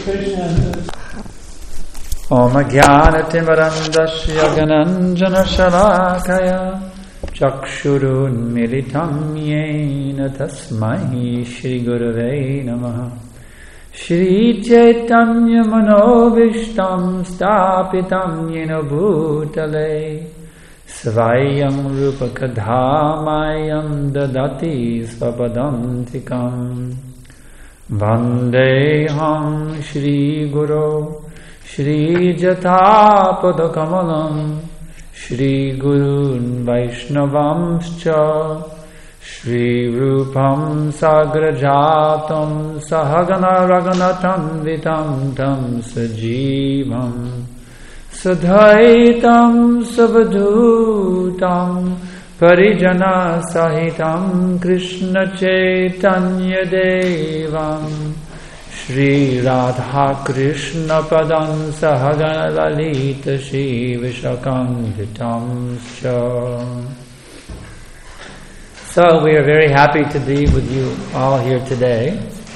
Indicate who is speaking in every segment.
Speaker 1: Om Jnanatimirandasya Gananjana Shalakaya Chakshurun Militam Yena Tasmai Shri Gurave Namaha Shri Chaitanya Manobishtam Stapitam Yena Bhutale Svayam Rupa Kadhamayam Dadati Svapadantikam Vandeham Shri Guru Shri Jatapadakammalam Shri Gurun Vaishnavamscha Shri Rupam Sagrajatam Sahagana Raghunatam Vitam Tam Sajivam Sadhaitam Savadhutam Parijana Sahitam Krishna Chaitanya Devam Shri Radha Krishna Padam Sahagana Lalita Shri Vishakam Cha. So we are very happy to be with you all here today.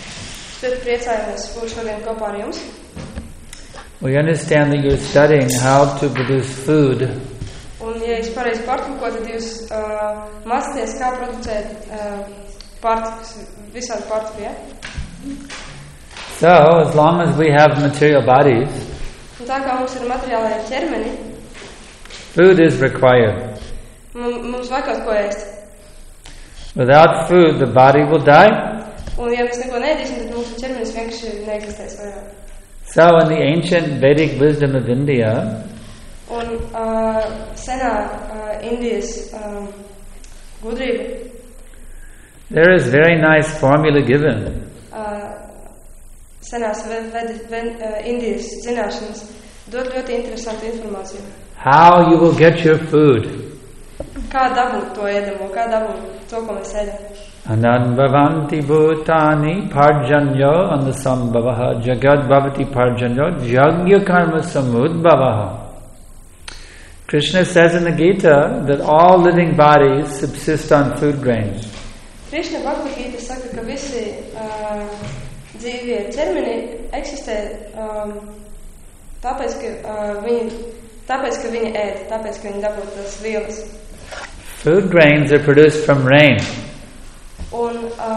Speaker 1: We understand that you're studying how to produce food.
Speaker 2: Un, ja es pareizi pārtulkoju, tad jūs mācāties, kā producēt pārtikas, visādi pārtiku, ja?
Speaker 1: So, as long as we have material bodies,
Speaker 2: un tā kā mums ir materiālai ķermeni,
Speaker 1: food is required.
Speaker 2: Mums vajag kaut ko ēst.
Speaker 1: Without food, the body will die.
Speaker 2: Un, ja mēs neko neēdīsim, tad mūsu ķermenis vienkārši neeksistēs vairāk.
Speaker 1: So, in the ancient Vedic wisdom of India,
Speaker 2: un senā Indijas gudrība,
Speaker 1: there is very nice formula given.
Speaker 2: Senās Indijas zināšanas dod ļoti interesantu informāciju.
Speaker 1: How you will get your food.
Speaker 2: Kā dabūt to ēdamo, kā dabūt to, ko mēs ēdam.
Speaker 1: Anan bhavanti bhutani parjanyo anasambhavaha jagad bhavati parjanyo jagya karma samudbhavaha. Krishna says in the Gita that all living bodies subsist on food grains.
Speaker 2: Krishna Bhagavad Gita saka, ka visi dzīvie ķermeni eksistē tāpēc, ka viņi ēd, tāpēc, ka viņi dabūtu tās vielas.
Speaker 1: Food grains are produced from rain.
Speaker 2: Un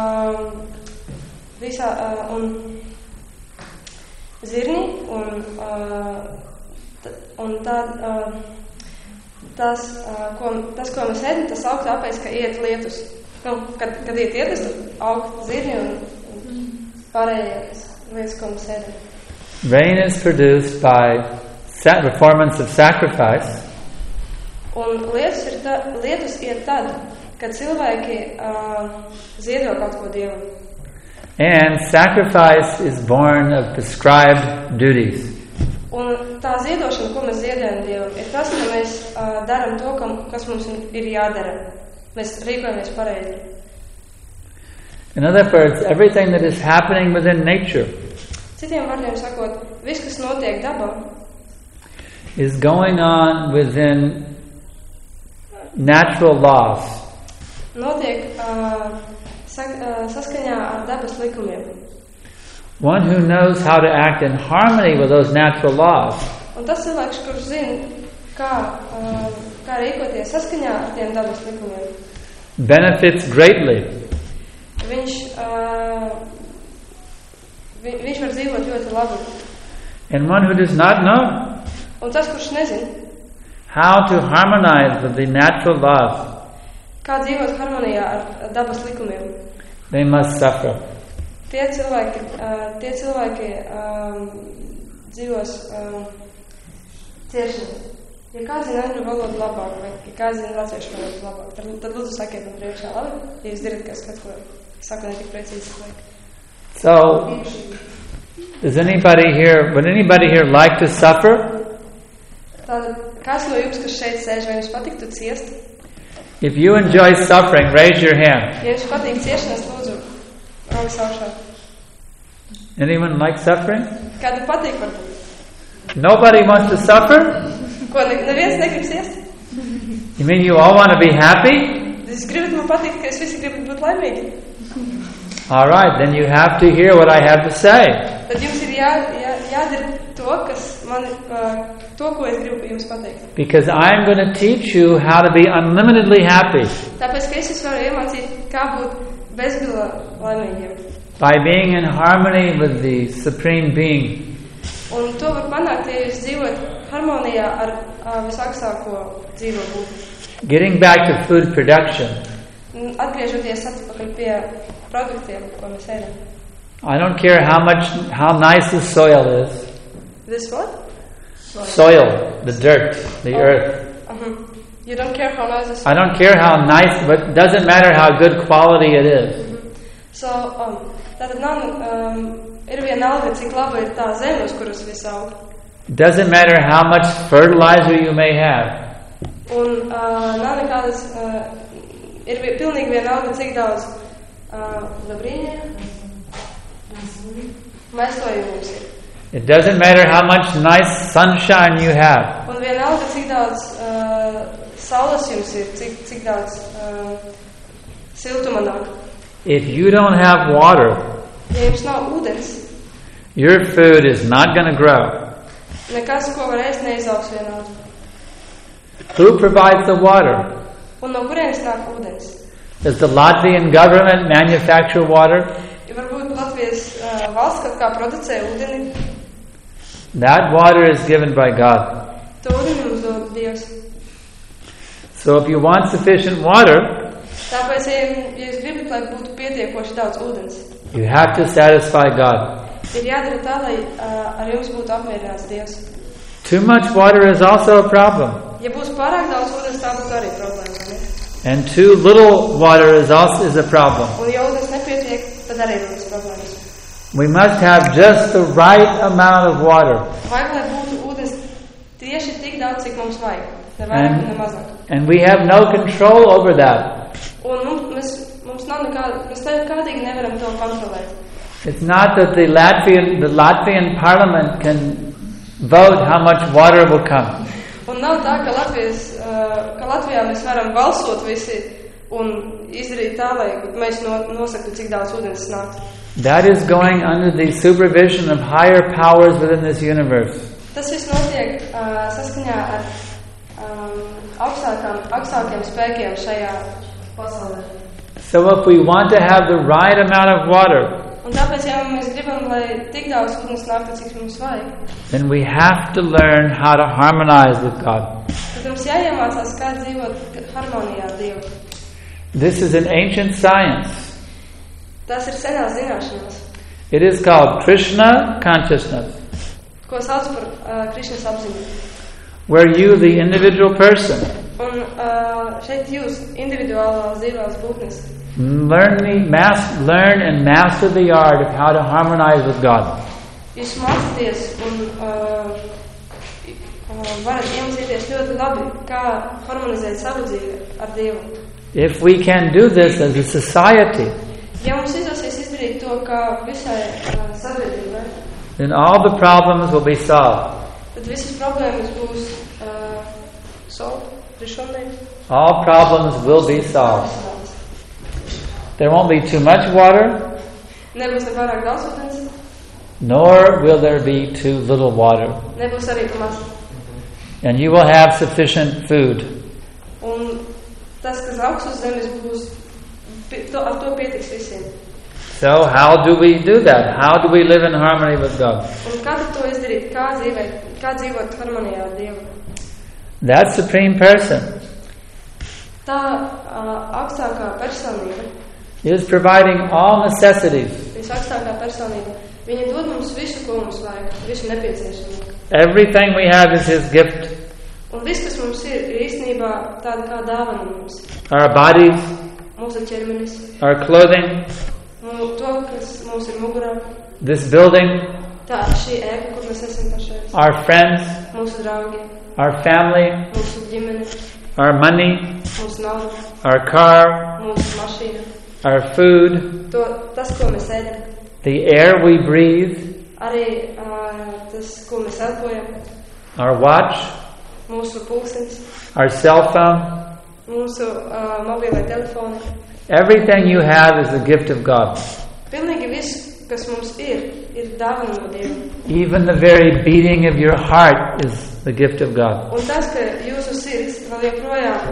Speaker 2: zirni un tas, ko mēs ēdam, tas aug tāpēc, ka iet lietus. Nu, kad iet lietus, tad aug zirni un pārējās lietas, ko mēs ēdam.
Speaker 1: Rain is produced by performance of sacrifice.
Speaker 2: Un lietus iet tad, kad cilvēki ziedo kaut ko Dievam.
Speaker 1: And sacrifice is born of prescribed duties.
Speaker 2: Un tā ziedošana, ko mēs ziedojam Dievam, ir tas, ka mēs daram to, kas mums ir jādara. Mēs rīkojamies pareizi.
Speaker 1: In other words, everything that is happening within nature
Speaker 2: Citiem vārdiem sakot, viss, kas notiek dabā,
Speaker 1: is going on within natural laws.
Speaker 2: Notiek saskaņā ar dabas likumiem.
Speaker 1: One who knows how to act in harmony with those natural laws
Speaker 2: Un tas cilvēks, kurš zina, kā rīkoties saskaņā ar tiem dabas likumiem,
Speaker 1: benefits greatly.
Speaker 2: Viņš var dzīvot ļoti labi.
Speaker 1: And one who does not know
Speaker 2: Un tas, kurš nezina,
Speaker 1: how to harmonize with the natural laws,
Speaker 2: kā dzīvot harmonijā ar dabas likumiem,
Speaker 1: they must suffer.
Speaker 2: Tie cilvēki dzīvos ciešanas. Ja kāds zina angļu valodu labāk, vai ja kāds zina latviešu valodu labāk, tad lūdzu sakiet man priekšā, labi? Ja jūs dzirdat, ka es kaut ko saku ne tik precīzi.
Speaker 1: So, would anybody here like to suffer?
Speaker 2: Tātad, kāds no jums, kas šeit sēž, vai jums patiktu ciest?
Speaker 1: If you enjoy suffering, raise your hand.
Speaker 2: Ja jums patīk ciešanas, lūdzu, rokas augšā.
Speaker 1: Anyone like suffering?
Speaker 2: Kādu patīk varbūt?
Speaker 1: Nobody wants to suffer?
Speaker 2: Ko, neviens negrib ciest?
Speaker 1: You mean you all want to be happy?
Speaker 2: Jūs gribat man patikt, ka es visi gribat būt laimīgi?
Speaker 1: All right, then you have to hear what I have to say.
Speaker 2: Tad jums ir jādara to, ko es gribu jums pateikt.
Speaker 1: Because I'm going to teach you how to be unlimitedly happy.
Speaker 2: Tāpēc, ka es varu iemācīt, kā būt bezgalā laimīgiem.
Speaker 1: By being in harmony with the Supreme Being.
Speaker 2: Un to var panākt, ja jūs dzīvot harmonijā ar visaugstāko dzīvo būtni.
Speaker 1: Getting back to food production.
Speaker 2: Atgriežoties atpakaļ pie produktiem, ko mēs ēdam.
Speaker 1: I don't care how nice the soil is.
Speaker 2: This what?
Speaker 1: Soil, the dirt, the earth.
Speaker 2: You don't care how nice the soil.
Speaker 1: I don't care how nice, but it doesn't matter how good quality it is.
Speaker 2: So, tātad ir vienalga, cik laba ir tā zeme, uz kuras viss aug.
Speaker 1: It doesn't matter how much fertilizer you may have.
Speaker 2: Un nav nekādas, ir pilnīgi vienalga, cik daudz mēslojumu mums ir.
Speaker 1: It doesn't matter how much nice sunshine you have.
Speaker 2: Un vienalga, cik daudz saules jums ir, cik daudz siltuma nāk.
Speaker 1: If you don't have water,
Speaker 2: ja jums nav ūdens,
Speaker 1: your food is not going to grow.
Speaker 2: Nekas, ko var ēst, neizaugs vienādi.
Speaker 1: Who provides the water?
Speaker 2: Un no kurienes nāk ūdens?
Speaker 1: Does the Latvian government manufacture water?
Speaker 2: Ja varbūt Latvijas valsts kaut kā producē ūdeni.
Speaker 1: That water is given by God.
Speaker 2: To ūdeni mums dod Dievs.
Speaker 1: So if you want sufficient water,
Speaker 2: tāpēc, ja jūs gribat, lai būtu pietiekoši daudz ūdens,
Speaker 1: you have to satisfy God.
Speaker 2: Ir jādara tā, lai ar jums būtu apmierināts Dievs.
Speaker 1: Too much water is also a problem.
Speaker 2: Ja būs pārāk daudz ūdens, tā būtu arī problēma. Ne?
Speaker 1: And too little water is a problem.
Speaker 2: Un ja ūdens nepietiek, tad arī rodas problēmas.
Speaker 1: We must have just the right amount of water.
Speaker 2: Vajag, lai būtu ūdens tieši tik daudz, cik mums vajag. Ne vairāk, ne mazāk.
Speaker 1: And we have no control over that.
Speaker 2: Un mums nav nekādīgi nevaram to kontrolēt.
Speaker 1: It's not that the Latvian parliament can vote how much water will come.
Speaker 2: Un nav tā, ka Latvijā mēs varam balsot visi un izdarīt tā, lai mēs nosaktu, cik daudz ūdens nāk.
Speaker 1: That is going under the supervision of higher powers within this universe.
Speaker 2: Tas viss notiek saskaņā ar augstākiem spēkiem šajā pasaulē.
Speaker 1: So if we want to have the right amount of water,
Speaker 2: un tāpēc, ja mēs gribam, lai tik daudz ūdens nāktu, cik mums vajag,
Speaker 1: then we have to learn how to harmonize with God.
Speaker 2: tad mums jāiemācās, kā dzīvot harmonijā ar Dievu.
Speaker 1: This is an ancient science.
Speaker 2: Tas ir senās zināšanas.
Speaker 1: It is called Krishna consciousness,
Speaker 2: ko sauc par Krišnas apziņu.
Speaker 1: where you, the individual person,
Speaker 2: Un šeit jūs, individuālās dzīvās būtnes,
Speaker 1: learn and master the art of how to harmonize with God.
Speaker 2: jūs mācāties un varat iemācīties ļoti labi, kā harmonizēt savu dzīvi ar Dievu.
Speaker 1: If we can do this as a society,
Speaker 2: Ja mums izdosies izdarīt to, kā visai sabiedrībai,
Speaker 1: then all the problems will be solved.
Speaker 2: tad visas problēmas būs
Speaker 1: All problems will be solved. There won't be too much water,
Speaker 2: nebūs ne pārāk daudz ūdens,
Speaker 1: nor will there be too little water.
Speaker 2: nebūs arī pa maz.
Speaker 1: And you will have sufficient food.
Speaker 2: Un tas, kas augs uz zemes, būs, ar to pietiks visiem.
Speaker 1: So how do we do that? How do we live in harmony with God?
Speaker 2: Un kā tad to izdarīt? Kā dzīvot harmonijā ar Dievu?
Speaker 1: That Supreme Person
Speaker 2: Tā augstākā personība,
Speaker 1: is providing all necessities.
Speaker 2: visaugstākā personība, viņa dod mums visu, ko mums vajag, visu nepieciešamo.
Speaker 1: Everything we have is His gift.
Speaker 2: Un viss, kas mums ir īstenībā tāda kā dāvana mums.
Speaker 1: Our bodies,
Speaker 2: Mūsu ķermenis,
Speaker 1: our clothing,
Speaker 2: to, kas mums ir mugurā,
Speaker 1: this building,
Speaker 2: tā šī ēka, kur mēs esam pašreiz,
Speaker 1: our friends,
Speaker 2: mūsu draugi,
Speaker 1: our family,
Speaker 2: mūsu ģimene,
Speaker 1: our money,
Speaker 2: mūsu nauda,
Speaker 1: our car,
Speaker 2: mūsu mašīna,
Speaker 1: our food,
Speaker 2: tas, ko mēs ēdam,
Speaker 1: the air we breathe,
Speaker 2: arī tas, ko mēs elpojam,
Speaker 1: our watch,
Speaker 2: mūsu pulkstenis,
Speaker 1: our cell phone.
Speaker 2: mūsu mobilai telefoni.
Speaker 1: Everything you have is a gift of God.
Speaker 2: Pilnīgi viss, kas mums ir ir dāvana no Dieva.
Speaker 1: Even the very beating of your heart is the gift of God.
Speaker 2: Un tas, ka jūsu sirds vēl joprojām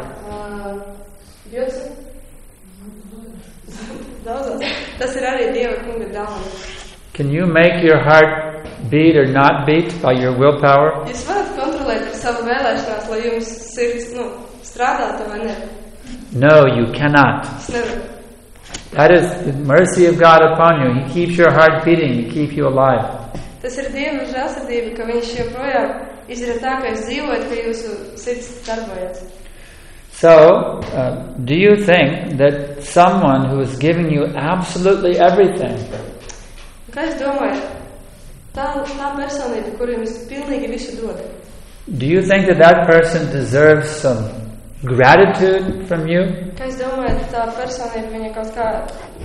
Speaker 2: tas ir arī Dieva kunga dāvana.
Speaker 1: Can you make your heart beat or not beat by your willpower?
Speaker 2: Jūs varat kontrolēt ar savu vēlēšanās, lai jums sirds, strādātu vai ne?
Speaker 1: No, you cannot.
Speaker 2: Es nevaru.
Speaker 1: That is the mercy of God upon you. He keeps your heart beating to keep you alive.
Speaker 2: Tas ir Dieva žēlsirdība, ka viņš joprojām izdara tā, ka jūs dzīvojat, ka jūsu sirds darbojas.
Speaker 1: So, do you think that someone who is giving you absolutely everything,
Speaker 2: Kā jūs domājat, tā personība, kur jums pilnīgi visu dod,
Speaker 1: do you think that that person deserves some gratitude from you?
Speaker 2: kā jūs domājat, tā personība, viņa kaut kā,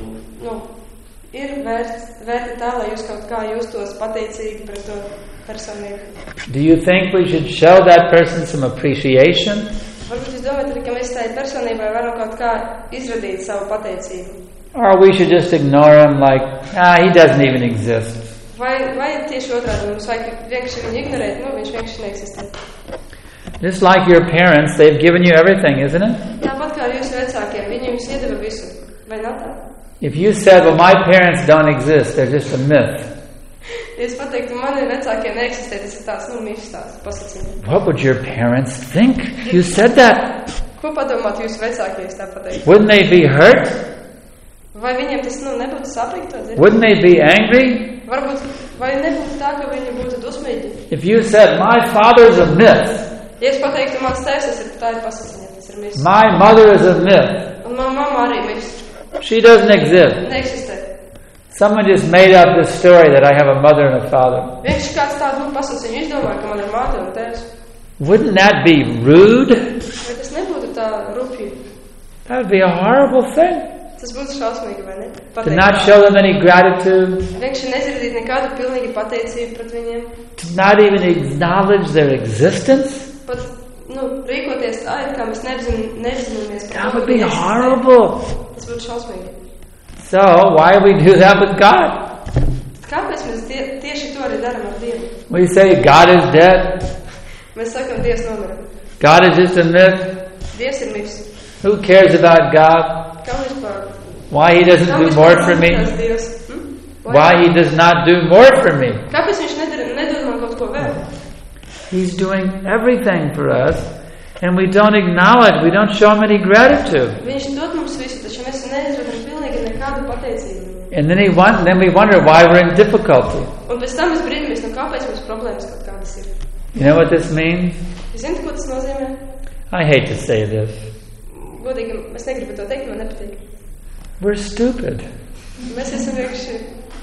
Speaker 2: ir vērta tā, lai jūs kaut kā justos pateicīgi pret to personību?
Speaker 1: Do you think we should show that person some appreciation?
Speaker 2: Varbūt jūs domājat arī, ka mēs tai personībai varam kaut kā izradīt savu pateicību?
Speaker 1: Or we should just ignore him like, he doesn't even exist.
Speaker 2: Vai tieši otrādi mums vajag vienkārši viņu ignorēt, viņš vienkārši neeksistē.
Speaker 1: Just like your parents, they've given you everything, isn't it?
Speaker 2: Tāpat kā ar jūsu vecākiem, viņi jums iedeva visu, vai nav tā?
Speaker 1: If you said, well, my parents don't exist, they're just a myth.
Speaker 2: Ja es pateiktu, mani vecākie neeksistē, tas ir tāds, mīšs tāds pasacījums.
Speaker 1: What would your parents think? You said that.
Speaker 2: Ko padomāt jūsu vecākie, es tā pateiktu?
Speaker 1: Wouldn't they be hurt?
Speaker 2: Vai viņiem tas nebūtu sāpīgi to dzirdēt?
Speaker 1: Wouldn't they be angry?
Speaker 2: Varbūt, vai nebūtu tā, ka viņi būtu dusmīgi?
Speaker 1: If you said, my father's a myth.
Speaker 2: Ja es pateiktu, mans tēvs tā ir pasacījums, tas ir miss.
Speaker 1: My mother is a myth.
Speaker 2: Un man mamma arī miss.
Speaker 1: She doesn't exist.
Speaker 2: Neeksistē.
Speaker 1: Someone just made up this story that I have a mother and a father.
Speaker 2: Vienkārši kāds tādu pasacījumu izdomāja, ka man ir māte un tēvs.
Speaker 1: Wouldn't that be rude?
Speaker 2: Vai tas nebūtu tā rupji?
Speaker 1: That would be a horrible thing.
Speaker 2: Tas būtu šausmīgi, vai ne?
Speaker 1: To not show them any gratitude.
Speaker 2: Vienkārši neizrādīt nekādu pilnīgi pateicību pret viņiem.
Speaker 1: To not even acknowledge their existence.
Speaker 2: Pat, rīkoties tā, kā mēs nezināmies.
Speaker 1: That would be horrible.
Speaker 2: Tas būtu šausmīgi.
Speaker 1: So, why do we do that with God?
Speaker 2: Kāpēc mēs tieši to arī daram ar Dievu?
Speaker 1: We say God is dead.
Speaker 2: Mēs sakam, Dievs nomira.
Speaker 1: God is just a myth.
Speaker 2: Dievs ir mirs.
Speaker 1: Who cares about God? Why he doesn't do more for me? Why he does not do more for me?
Speaker 2: Kāpēc viņš nedod man kaut ko vēl?
Speaker 1: He's doing everything for us, and we don't acknowledge, we don't show him any gratitude.
Speaker 2: Viņš dod mums visu, taču mēs neizrādām pilnīgi nekādu pateicību.
Speaker 1: And then we wonder why we're in difficulty.
Speaker 2: Un pēc tam mēs brīnamies, kāpēc mums problēmas kaut kādas ir.
Speaker 1: You know what this means?
Speaker 2: Jūs zināt, ko tas nozīmē?
Speaker 1: I hate to say this.
Speaker 2: Godīgi, es negribu to teikt, man nepatīk.
Speaker 1: We're stupid.
Speaker 2: Mēs esam vienkārši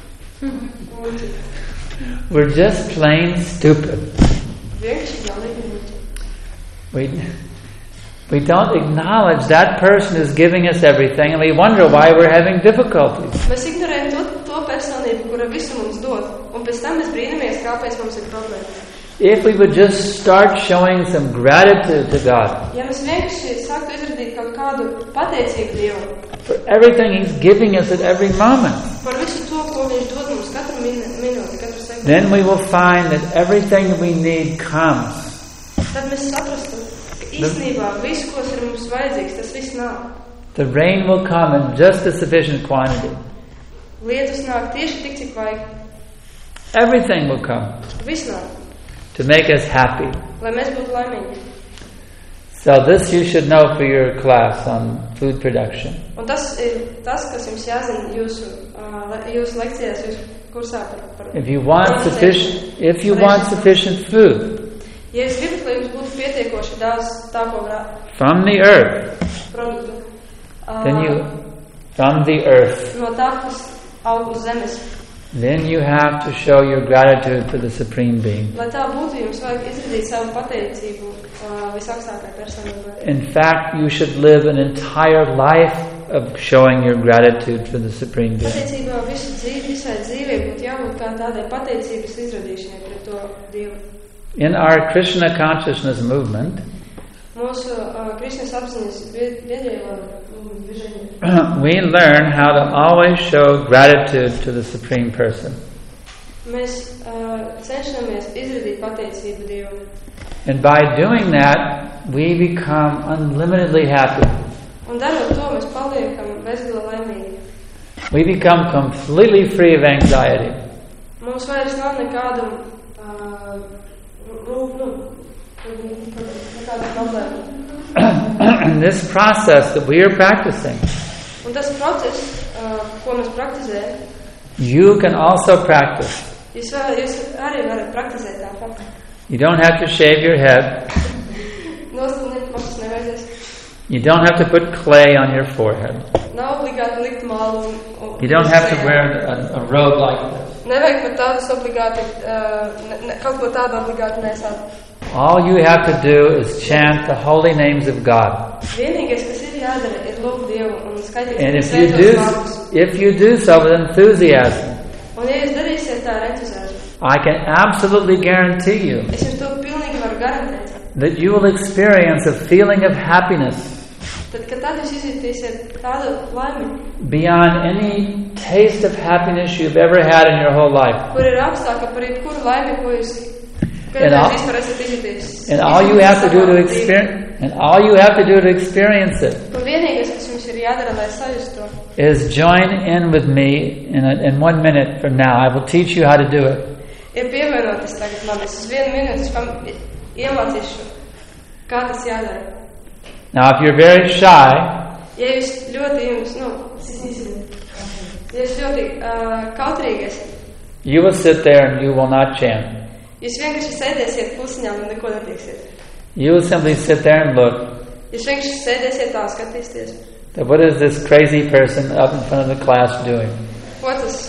Speaker 1: We're just plain stupid.
Speaker 2: Vienkārši galīgi muļķi.
Speaker 1: We don't acknowledge that person is giving us everything, and we wonder why we're having difficulties.
Speaker 2: Mēs ignorējam to personību, kura visu mums dod, un pēc tam mēs brīnamies, kāpēc mums ir problēma.
Speaker 1: If we would just start showing some gratitude to God.
Speaker 2: Ja mēs vienkārši sāktu izrādīt kaut kādu pateicību Dievam.
Speaker 1: For everything He's giving us at every moment.
Speaker 2: Par visu to, ko Viņš dod mums katru minūti, katru sekundi.
Speaker 1: Then we will find that everything we need comes.
Speaker 2: Tad mēs saprastu, ka īstenībā viss, ko ir mums vajadzīgs, tas viss nav.
Speaker 1: The rain will come in just a sufficient quantity.
Speaker 2: Lietus nāk tieši tik, cik vajag.
Speaker 1: Everything will come.
Speaker 2: Viss nāk.
Speaker 1: To make us happy.
Speaker 2: Lai mēs būtu laimīgi.
Speaker 1: So this you should know for your class on food production.
Speaker 2: Un tas ir tas, kas jums jāzina jūsu lekcijās, jūsu kursā par
Speaker 1: If you want sufficient food.
Speaker 2: Ja jūs gribat, lai jums būtu pietiekoši daudz tāko
Speaker 1: from the earth.
Speaker 2: Produktu.
Speaker 1: From the earth.
Speaker 2: No tā, kas aug uz zemes.
Speaker 1: Then you have to show your gratitude to the Supreme Being.
Speaker 2: Lai tā būtu, jums vajag izrādīt savu pateicību visaugstākai personībai.
Speaker 1: In fact, you should live an entire life of showing your gratitude to the Supreme Being.
Speaker 2: Pateicībā visai dzīvei būtu jābūt kā tādai pateicības izrādīšanai pret to Dievu.
Speaker 1: In our Krishna consciousness movement,
Speaker 2: mūsu Krishnas apziņas biedrībā
Speaker 1: we learn how to always show gratitude to the Supreme Person.
Speaker 2: mēs cenšamies izrādīt pateicību Dievam.
Speaker 1: And by doing that, we become unlimitedly happy.
Speaker 2: Un darot to, mēs paliekam bezgalīgi laimīgi.
Speaker 1: We become completely free of anxiety.
Speaker 2: Mums vairs nav nekādu problēmu.
Speaker 1: And this process that we are practicing,
Speaker 2: Un tas process, ko mēs praktizējam,
Speaker 1: you can also practice.
Speaker 2: jūs arī varat praktizēt tāpat.
Speaker 1: You don't have to shave your head.
Speaker 2: Nostumniet nevajadzēs.
Speaker 1: You don't have to put clay on your forehead.
Speaker 2: Nav obligāti likt malu un
Speaker 1: You don't have to wear a robe like this.
Speaker 2: Nevajag pat tādus obligāti, kaut ko tādu obligāti nesāt.
Speaker 1: All you have to do is chant the holy names of God.
Speaker 2: Vienīgais, kas ir jādara, ir lūgt Dievu un skaitīt
Speaker 1: And
Speaker 2: svētos vārdus.
Speaker 1: if you do so with enthusiasm,
Speaker 2: Un ja jūs darīsiet tā ar entuziasmu,
Speaker 1: I can absolutely guarantee you
Speaker 2: es jums to pilnīgi varu garantēt.
Speaker 1: that you will experience a feeling of happiness
Speaker 2: Tad, kad tad jūs izjutīsiet tādu laimi,
Speaker 1: beyond any taste of happiness you've ever had in your whole life.
Speaker 2: kur ir augstāka par jebkuru laimi, ko jūs
Speaker 1: And all-
Speaker 2: vispār esat izjutījis.
Speaker 1: And all you have to do to experience it
Speaker 2: Un vienīgais, kas jums ir jādara, lai sajustu to,
Speaker 1: is join in with me in 1 minute from now. I will teach you how to do it.
Speaker 2: ir pievienoties tagad man. Es uz 1 minūti iemācīšu, kā tas jādara.
Speaker 1: Now, if you're very shy,
Speaker 2: Ja jūs ļoti jums, ja jūs ļoti kautrīgi esat,
Speaker 1: you will sit there and you will not chant.
Speaker 2: jūs vienkārši sēdēsiet klusiņām un neko neteiksiet.
Speaker 1: You will simply sit there and look.
Speaker 2: Jūs vienkārši sēdēsiet tā, skatīsieties.
Speaker 1: What is this crazy person up in front of the class doing?
Speaker 2: Ko tas,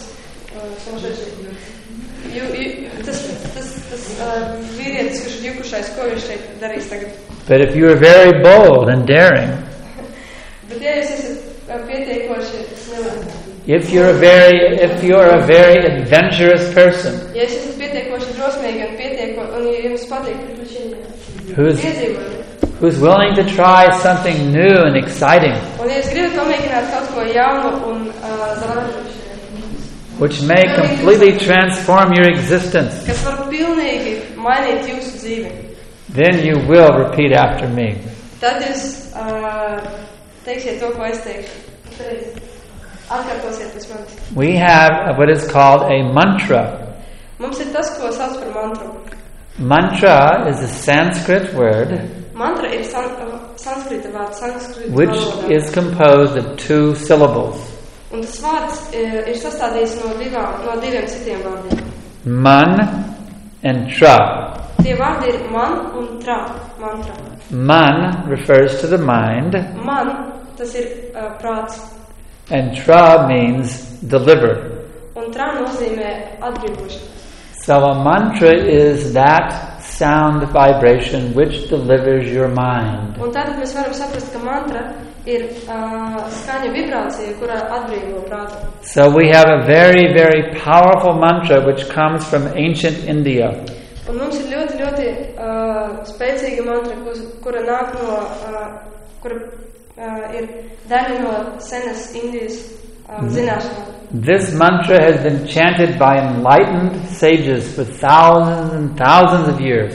Speaker 2: tas vīrietis, kurš ir jukušais, ko viņš šeit darīs tagad?
Speaker 1: But if you are very bold and daring,
Speaker 2: Bet ja jūs esat pietiekoši, es nevaru.
Speaker 1: if you're a very adventurous person
Speaker 2: Ja jūs esat pietiekoši drosmīgi un ja jums patīk
Speaker 1: who's
Speaker 2: piedzīvojumi,
Speaker 1: who's willing to try something new and exciting,
Speaker 2: un ja jūs gribat pamēģināt kaut ko jaunu un zaudējuši,
Speaker 1: which may completely transform your existence,
Speaker 2: kas var pilnīgi mainīt jūsu dzīvi,
Speaker 1: then you will repeat after me.
Speaker 2: tad jūs teiksiet to, ko es teikšu. Atkārtosiet pēc manis.
Speaker 1: We have what is called a mantra.
Speaker 2: Mums ir tas, ko sauc par mantru.
Speaker 1: Mantra is a Sanskrit word
Speaker 2: Mantra ir sanskrita vārds, sanskrita
Speaker 1: which
Speaker 2: valodā.
Speaker 1: is composed of 2 syllables.
Speaker 2: Un tas vārds ir sastādīts no diviem citiem vārdiem.
Speaker 1: Man and tra.
Speaker 2: Tie vārdi ir man un tra, mantra.
Speaker 1: Man refers to the mind,
Speaker 2: Man, tas ir prāts.
Speaker 1: and tra means deliver.
Speaker 2: Un tra nozīmē atbrīvošanu.
Speaker 1: So a mantra is that sound vibration which delivers your mind.
Speaker 2: Un tātad mēs varam saprast, ka mantra ir skaņa vibrācija, kurā atbrīvo prātu.
Speaker 1: So we have a very, very powerful mantra which comes from ancient India.
Speaker 2: Un mums ir ļoti, ļoti spēcīga mantra, kura nāk no, kura ir daļa no senas Indijas zināšanām.
Speaker 1: This mantra has been chanted by enlightened sages for thousands and thousands of years.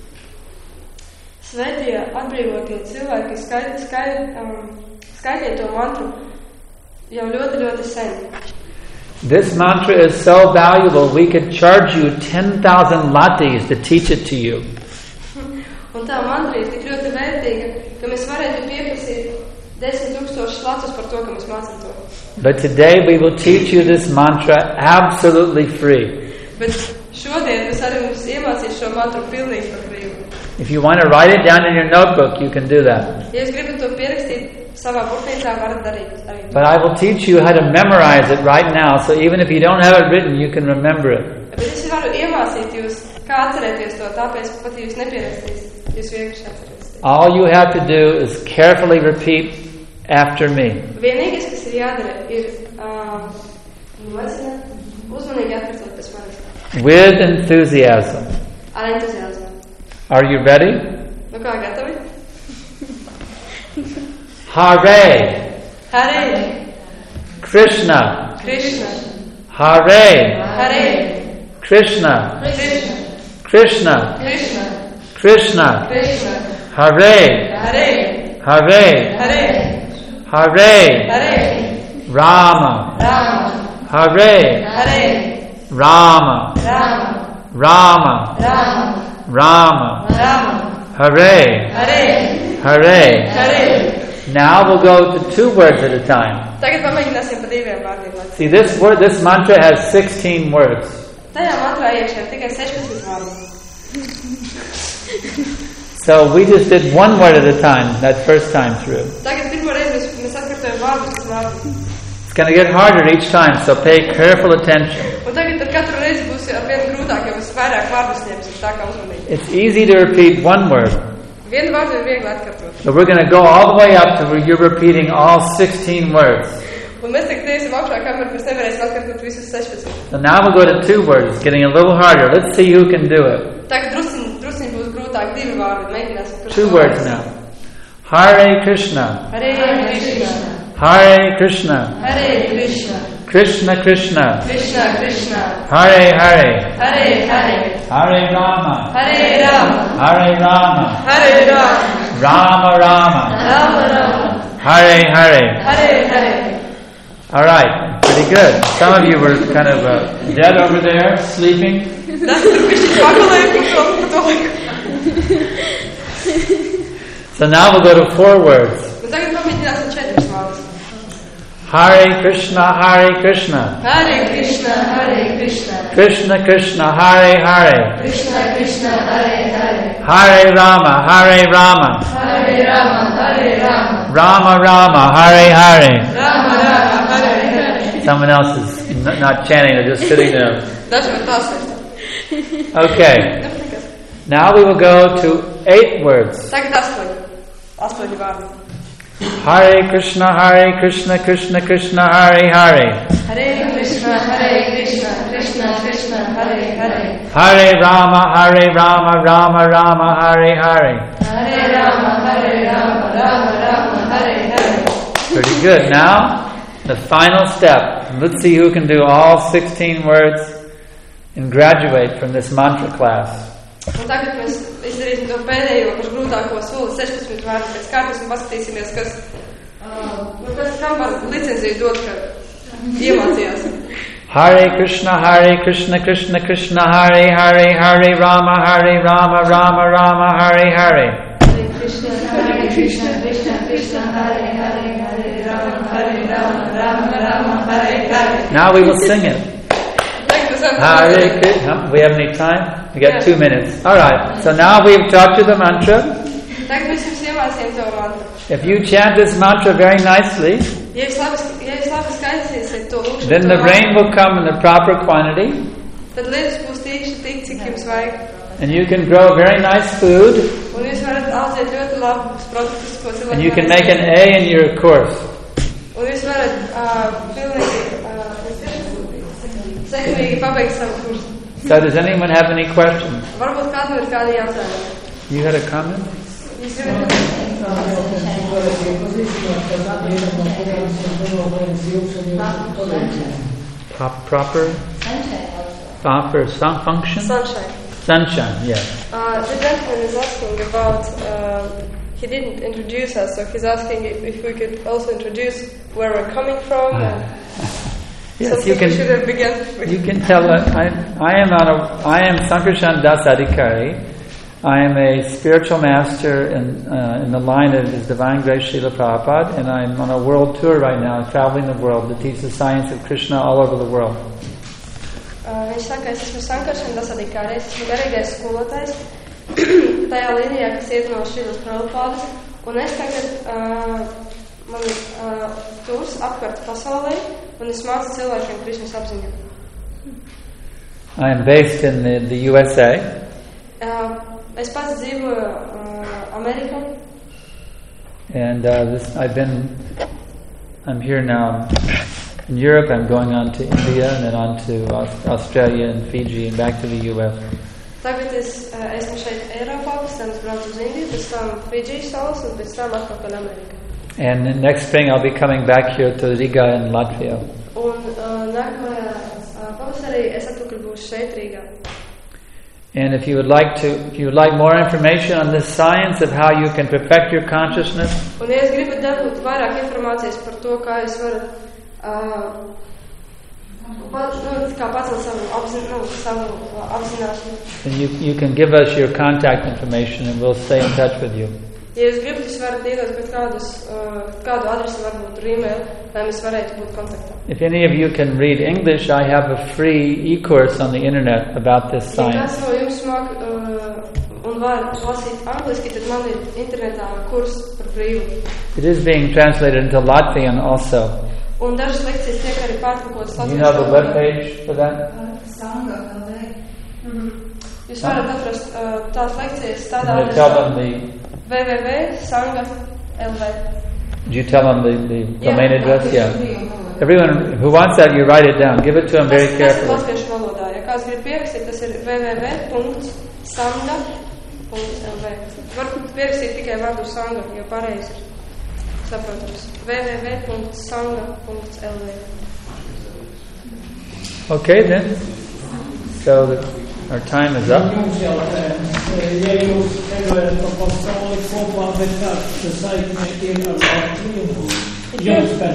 Speaker 2: Svētie atbrīvotie cilvēki skaitīja to mantru jau ļoti, ļoti sen.
Speaker 1: This mantra is so valuable we could charge you 10,000 latis to teach it to you.
Speaker 2: Un tā mantra ir tik ļoti vērtīga, ka mēs varētu pieprasīt 10,000 latus par to, ka mēs mācām to.
Speaker 1: But today we will teach you this mantra absolutely free.
Speaker 2: Bet šodien es arī mums iemācīšu šo mantru pilnīgi par brīvu.
Speaker 1: If you want to write it down in your notebook, you can do that.
Speaker 2: Ja jūs gribat to pierakstīt savā burtnīcā, varat darīt arī.
Speaker 1: But I will teach you how to memorize it right now, so even if you don't have it written, you can remember it.
Speaker 2: Bet es varu iemācīt jūs, kā atcerēties to, tāpēc pat ja jūs nepierakstīs, jūs vienkārši atcerēsieties.
Speaker 1: All you have to do is carefully repeat after me.
Speaker 2: Vienīgais, kas ir jādara, ir uzmanīgi atkārtot pēc manis.
Speaker 1: With enthusiasm.
Speaker 2: Ar entuziasmu.
Speaker 1: Are you ready?
Speaker 2: Nu kā, gatavi?
Speaker 1: Hare
Speaker 2: Hare
Speaker 1: Krishna.
Speaker 2: Krishna.
Speaker 1: Hare
Speaker 2: Hare
Speaker 1: Krishna,
Speaker 2: Krishna,
Speaker 1: Krishna,
Speaker 2: Krishna,
Speaker 1: Krishna,
Speaker 2: Krishna,
Speaker 1: Hare,
Speaker 2: Hare,
Speaker 1: Hare,
Speaker 2: Hare,
Speaker 1: Hare,
Speaker 2: Hare,
Speaker 1: Rama,
Speaker 2: Rama,
Speaker 1: Hare,
Speaker 2: Hare,
Speaker 1: Rama,
Speaker 2: Rama,
Speaker 1: Rama,
Speaker 2: Rama,
Speaker 1: Rama,
Speaker 2: Rama,
Speaker 1: Hare,
Speaker 2: Hare,
Speaker 1: Hare.
Speaker 2: Hare.
Speaker 1: Now we'll go to 2 words at a time.
Speaker 2: Tagad pamēģināsim pa 2 vārdiem.
Speaker 1: See, this mantra has 16 words.
Speaker 2: Tajā mantrā iekšā ir tikai 16 vārdi.
Speaker 1: So we just did 1 word at a time that first time through.
Speaker 2: Tagad pirmo reizi mēs atkārtojam vārdu pēc vārdu.
Speaker 1: It's going to get harder each time, so pay careful attention.
Speaker 2: Un tagad ar katru reizi būs arvien grūtāk, jo mēs vairāk vārdus ņemsim, tā kā uzmanīgi.
Speaker 1: It's easy to repeat 1 word.
Speaker 2: Vienu vārdu ir viegli atkārtot.
Speaker 1: So we're going to go all the way up to where you're repeating all 16 words.
Speaker 2: Un mēs tagad iesim augšā, kamēr mēs nevarēsim atkārtot visus 16.
Speaker 1: So now we'll go to 2 words. It's getting a little harder. Let's see who can do it.
Speaker 2: Tagad drusciņ būs grūtāk 2 vārdi. Mēģināsim.
Speaker 1: 2 words now. Hare Krishna.
Speaker 2: Hare Krishna.
Speaker 1: Hare Krishna.
Speaker 2: Hare Krishna.
Speaker 1: Krishna Krishna.
Speaker 2: Krishna Krishna.
Speaker 1: Hare Hare.
Speaker 2: Hare Hare.
Speaker 1: Hare Rama.
Speaker 2: Hare Rama.
Speaker 1: Hare Rama.
Speaker 2: Hare Rama.
Speaker 1: Rama Rama.
Speaker 2: Rama Rama.
Speaker 1: Hare Hare.
Speaker 2: Hare Hare.
Speaker 1: All right, pretty good. Some of you were kind of dead over there, sleeping. So now we'll go to 4 words. Hare Krishna, Hare Krishna.
Speaker 2: Hare Krishna, Hare Krishna.
Speaker 1: Krishna Krishna, Hare Hare.
Speaker 2: Krishna Krishna, Hare Hare.
Speaker 1: Hare Rama, Hare Rama.
Speaker 2: Hare Rama, Hare Rama.
Speaker 1: Rama Rama, Hare Hare.
Speaker 2: Rama Rama, Hare Hare.
Speaker 1: Someone else is not chanting, they're just sitting there. Okay. Now we will go to 8 words. Hare Krishna, Hare Krishna, Krishna Krishna, Hare Hare.
Speaker 2: Hare Krishna, Hare Krishna, Krishna Krishna, Hare Hare.
Speaker 1: Hare Rama, Hare Rama, Rama Rama, Hare Hare.
Speaker 2: Hare Rama, Hare Rama, Rama Rama, Hare Hare.
Speaker 1: Pretty good. Now, the final step. Let's see who can do all 16 words and graduate from this mantra class.
Speaker 2: Un tagad mēs izdarīsim to pēdējo, kurš grūtāko soli, 16 vārdu pēc kārtas un paskatīsimies, kas kam var licenziju dot, ka iemācījās.
Speaker 1: Hare Krishna, Hare Krishna, Krishna Krishna, Hare Hare, Hare Rama, Hare Rama, Rama Rama, Hare Hare.
Speaker 2: Hare Krishna, Hare Krishna, Krishna Krishna, Hare Hare, Hare Rama, Hare Rama, Rama Rama, Hare Hare.
Speaker 1: Now we will sing it. Hare Krishna. We have any time? We got 2 minutes. All right. So now we've taught you the mantra. If you chant this mantra very nicely, then the rain will come in the proper quantity, and you can grow very nice food, and you can make an A in your course. So does anyone have any questions? You had a comment? Proper function? Sunshine, yes.
Speaker 2: The gentleman is asking about, he didn't introduce us, so he's asking if we could also introduce where we're coming from.
Speaker 1: Yes, you can.
Speaker 2: Should have begun with.
Speaker 1: You can tell. I am Sankarshan Das Adhikari. I am a spiritual master in the line of His Divine Grace Srila Prabhupada, and I'm on a world tour right now, traveling the world to teach the science of Krishna all over the world.
Speaker 2: Viņš saka, es esmu Sankarshan Das Adhikari, es esmu garīgais skolotājs tajā līnijā, kas iet no Srīlas Prabhupādas, un es tagad man turs apkārt pasaulē, un es mācu cilvēkiem Krishnas apziņu.
Speaker 1: I am based in the USA.
Speaker 2: Es pats dzīvoju Amerikā.
Speaker 1: And I'm here now in Europe. I'm going on to India and then on to Australia and Fiji and back to the US.
Speaker 2: Tagad es esmu šeit Eiropā, pēc tam es braucu uz Indiju, pēc tam Fidžijas salas un pēc tam atpakaļ Amerikā.
Speaker 1: And next spring I'll be coming back here to Riga in Latvia.
Speaker 2: Un nākamajā pavasarī es atpakaļ būšu būs šeit Rīgā.
Speaker 1: And if you would like more information on this science of how you can perfect your consciousness,
Speaker 2: un ja jūs gribat dabūt vairāk informācijas par to, kā jūs varat kā pacelt savu apzināšanu,
Speaker 1: then you can give us your contact information and we'll stay in touch with you.
Speaker 2: Ja jūs gribat, jūs varat iedot kādu adresi, varbūt tur e-mail, lai mēs varētu būt kontaktā.
Speaker 1: If any of you can read English, I have a free e-course on the internet about this
Speaker 2: Ja
Speaker 1: science.
Speaker 2: kāds no jums māk un var lasīt angliski, tad man ir internetā kurs par brīvu.
Speaker 1: It is being translated into Latvian also.
Speaker 2: Un dažas lekcijas tiek arī pārtulkotas
Speaker 1: Do you know the web page for that?
Speaker 2: Jūs varat atrast tās lekcijas tādā
Speaker 1: I'm going to tell them
Speaker 2: www.sanga.lv.
Speaker 1: Do you tell them the domain address? Yeah. Everyone who wants that, you write it down. Give it to them very carefully.
Speaker 2: Tas latviešu valodā. Ja kāds grib pierakstīt, tas ir www.sanga.lv. Var pierakstīt tikai vārdu sanga, jo pareizi ir saprotams. www.sanga.lv.
Speaker 1: Okay then. So our time is up.
Speaker 3: Jums